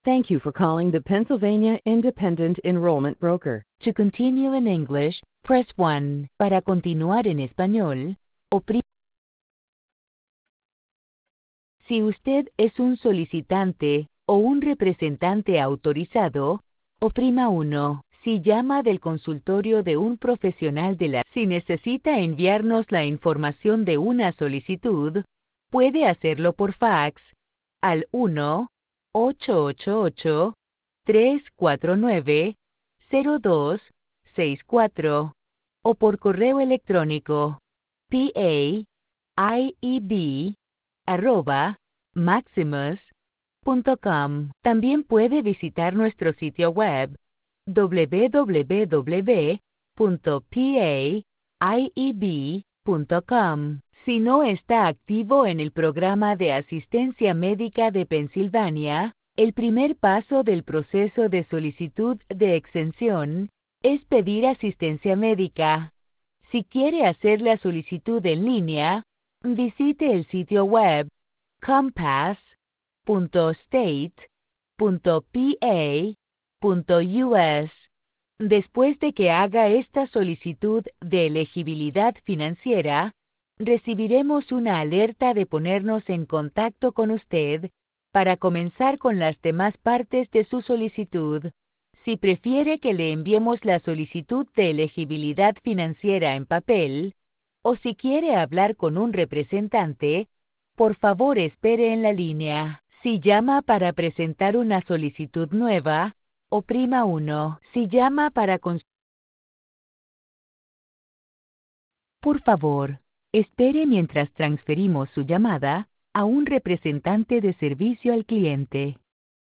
Thank you for calling the Pennsylvania Independent Enrollment Broker. To continue in English, press 1. Para continuar en español, oprima. Si usted es un solicitante o un representante autorizado, oprima 1. Si llama del consultorio de un profesional de la... Si necesita enviarnos la información de una solicitud, puede hacerlo por fax al 1-888-349-0264 o por correo electrónico paIEB@maximus.com. También puede visitar nuestro sitio web www.paieb.com. Si no está activo en el programa de asistencia médica de Pensilvania, el primer paso del proceso de solicitud de exención es pedir asistencia médica. Si quiere hacer la solicitud en línea, visite el sitio web compass.state.pa.us. Después de que haga esta solicitud de elegibilidad financiera, recibiremos una alerta de ponernos en contacto con usted para comenzar con las demás partes de su solicitud. Si prefiere que le enviemos la solicitud de elegibilidad financiera en papel, o si quiere hablar con un representante, por favor espere en la línea. Si llama para presentar una solicitud nueva, oprima 1. Si llama para por favor, espere mientras transferimos su llamada a un representante de servicio al cliente.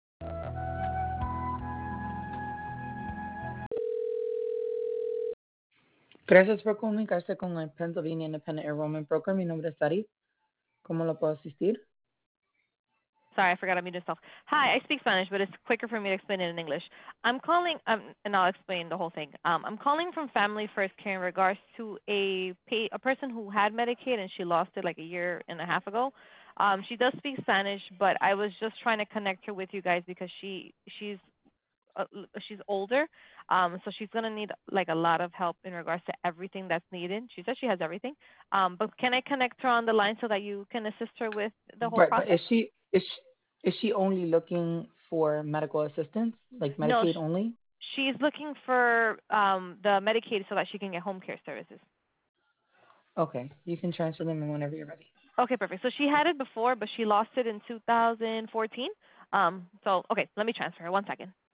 Gracias por comunicarse con el Pennsylvania Independent Enrollment Broker. Mi nombre es Sari. ¿Cómo lo puedo asistir? Sorry, I forgot to mute myself. Hi, I speak Spanish, but it's quicker for me to explain it in English. I'm calling, and I'll explain the whole thing. I'm calling from Family First Care in regards to a person who had Medicaid and she lost it like a year and a half ago. She does speak Spanish, but I was just trying to connect her with you guys because she's older, so she's gonna need like a lot of help in regards to everything that's needed. She says she has everything, but can I connect her on the line so that you can assist her with the whole Right, but process? is she only looking for medical assistance, like No, Medicaid only? she's looking for the Medicaid so that she can get home care services. Okay, you can transfer them in whenever you're ready. Okay, perfect. So she had it before, but she lost it in 2014. So, okay, let me transfer her. 1 second.